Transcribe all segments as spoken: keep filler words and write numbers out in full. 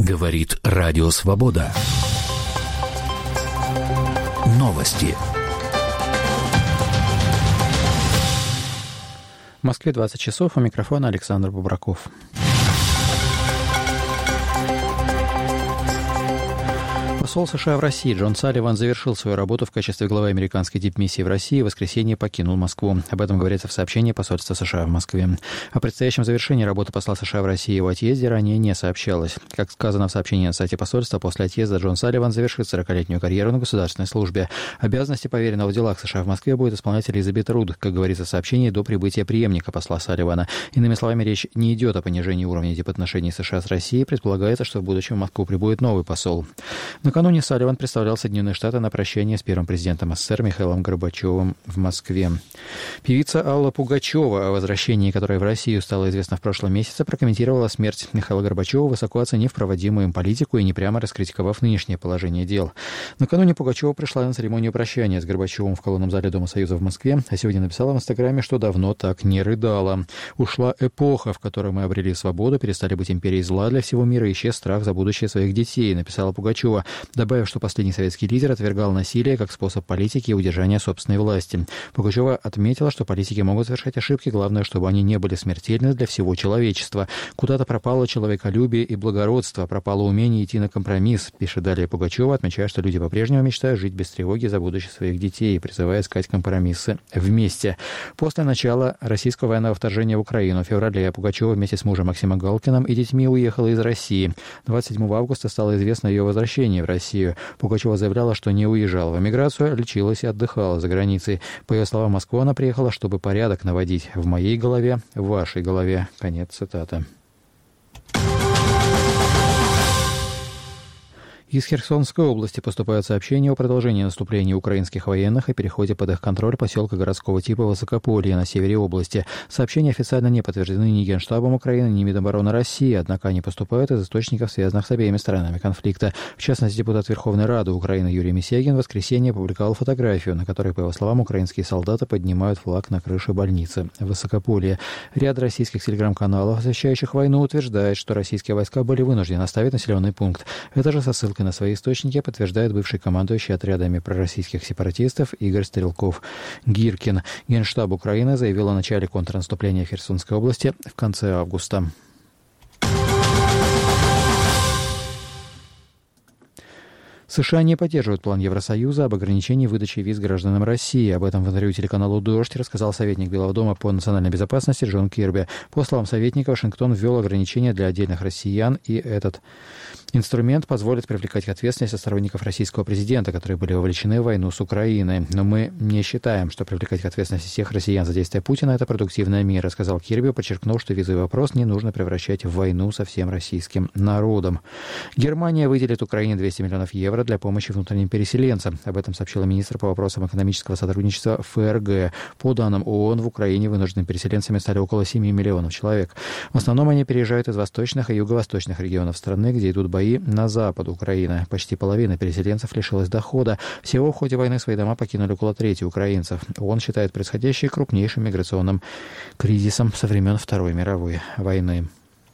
Говорит Радио Свобода. Новости. В Москве двадцать часов, у микрофона Александр Бубраков. Посол США в России Джон Салливан завершил свою работу в качестве главы американской дипмиссии в России и в воскресенье покинул Москву. Об этом говорится в сообщении посольства США в Москве. О предстоящем завершении работы посла США в России и его отъезде ранее не сообщалось. Как сказано в сообщении на сайте посольства, после отъезда Джон Салливан завершит сорокалетнюю карьеру на государственной службе. Обязанности поверенного в делах США в Москве будет исполнять Элизабет Руд, как говорится в сообщении, до прибытия преемника посла Салливана. Иными словами, речь не идет о понижении уровня дипотношений США с Россией. Предполагается, что в будущем в Москву прибудет новый посол. Накануне Салливан представлял Соединенные Штаты на прощание с первым президентом СССР Михаилом Горбачевым в Москве. Певица Алла Пугачева, о возвращении которой в Россию стало известно в прошлом месяце, прокомментировала смерть Михаила Горбачева, высоко оценив проводимую им политику и непрямо раскритиковав нынешнее положение дел. Накануне Пугачева пришла на церемонию прощания с Горбачевым в колонном зале Дома Союза в Москве, а сегодня написала в Инстаграме, что давно так не рыдала. «Ушла эпоха, в которой мы обрели свободу, перестали быть империей зла для всего мира, исчез страх за будущее своих детей», написала Пугачева, добавив, что последний советский лидер отвергал насилие как способ политики и удержания собственной власти. Пугачева отметила, что политики могут совершать ошибки, главное, чтобы они не были смертельны для всего человечества. «Куда-то пропало человеколюбие и благородство, пропало умение идти на компромисс», пишет далее Пугачева, отмечая, что люди по-прежнему мечтают жить без тревоги за будущее своих детей и призывая искать компромиссы вместе. После начала российского военного вторжения в Украину в феврале Пугачева вместе с мужем Максимом Галкиным и детьми уехала из России. двадцать седьмого августа стало известно о ее возвращении в Россию. Пугачева заявляла, что не уезжала в эмиграцию, лечилась и отдыхала за границей. По ее словам, в Москву она приехала, чтобы порядок наводить в моей голове, в вашей голове. Конец цитаты. Из Херсонской области поступают сообщения о продолжении наступления украинских военных и переходе под их контроль поселка городского типа Высокополье на севере области. Сообщения официально не подтверждены ни Генштабом Украины, ни Минобороны России, однако они поступают из источников, связанных с обеими сторонами конфликта. В частности, депутат Верховной Рады Украины Юрий Мисягин в воскресенье опубликовал фотографию, на которой, по его словам, украинские солдаты поднимают флаг на крыше больницы в Высокополье. Ряд российских телеграм-каналов, освещающих войну, утверждает, что российские войска были вынуждены оставить населенный пункт. Это же со ссылкой на свои источники подтверждает бывший командующий отрядами пророссийских сепаратистов Игорь Стрелков-Гиркин. Генштаб Украины заявил о начале контрнаступления в Херсонской области в конце августа. США не поддерживают план Евросоюза об ограничении выдачи виз гражданам России. Об этом в интервью телеканалу «Дождь» рассказал советник Белого дома по национальной безопасности Джон Кирби. По словам советника, Вашингтон ввел ограничения для отдельных россиян, и этот инструмент позволит привлекать к ответственности сторонников российского президента, которые были вовлечены в войну с Украиной. Но мы не считаем, что привлекать к ответственности всех россиян за действия Путина – это продуктивная мера, сказал Кирби, подчеркнув, что визовый вопрос не нужно превращать в войну со всем российским народом. Германия выделит Украине двести миллионов евро для помощи внутренним переселенцам. Об этом сообщила министр по вопросам экономического сотрудничества ФРГ. По данным ООН, в Украине вынужденными переселенцами стали около семи миллионов человек. В основном они переезжают из восточных и юго-восточных регионов страны, где идут бои на запад Украины. Почти половина переселенцев лишилась дохода. Всего в ходе войны свои дома покинули около трети украинцев. ООН считает происходящее крупнейшим миграционным кризисом со времен Второй мировой войны.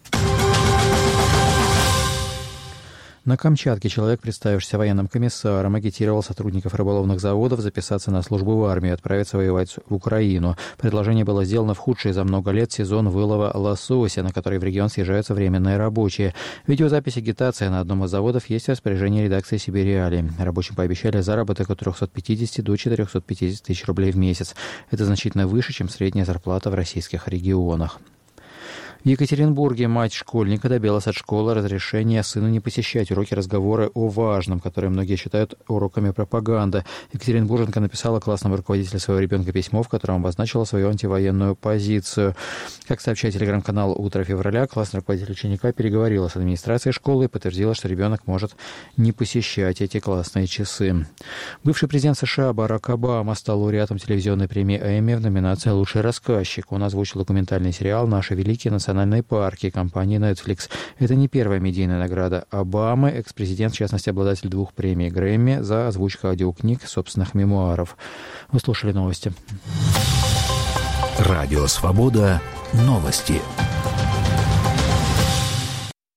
На Камчатке человек, представившийся военным комиссаром, агитировал сотрудников рыболовных заводов записаться на службу в армию и отправиться воевать в Украину. Предложение было сделано в худший за много лет сезон вылова лосося, на который в регион съезжаются временные рабочие. Видеозапись агитации на одном из заводов есть в распоряжении редакции «Сибириали». Рабочим пообещали заработок от трехсот пятидесяти до четырехсот пятидесяти тысяч рублей в месяц. Это значительно выше, чем средняя зарплата в российских регионах. В Екатеринбурге мать школьника добилась от школы разрешения сыну не посещать уроки разговора о важном, которые многие считают уроками пропаганды. Екатеринбурженка написала классному руководителю своего ребенка письмо, в котором обозначила свою антивоенную позицию. Как сообщает телеграм-канал «Утро февраля», классный руководитель ученика переговорила с администрацией школы и подтвердила, что ребенок может не посещать эти классные часы. Бывший президент США Барак Обама стал лауреатом телевизионной премии Эмми в номинации «Лучший рассказчик». Он озвучил документальный сериал «Наши великие национальные парки» компании Netflix. Это не первая медийная награда Обамы. Экс-президент, в частности, обладатель двух премий Грэмми за озвучку аудиокниг собственных мемуаров. Вы слушали новости. Радио «Свобода». Новости.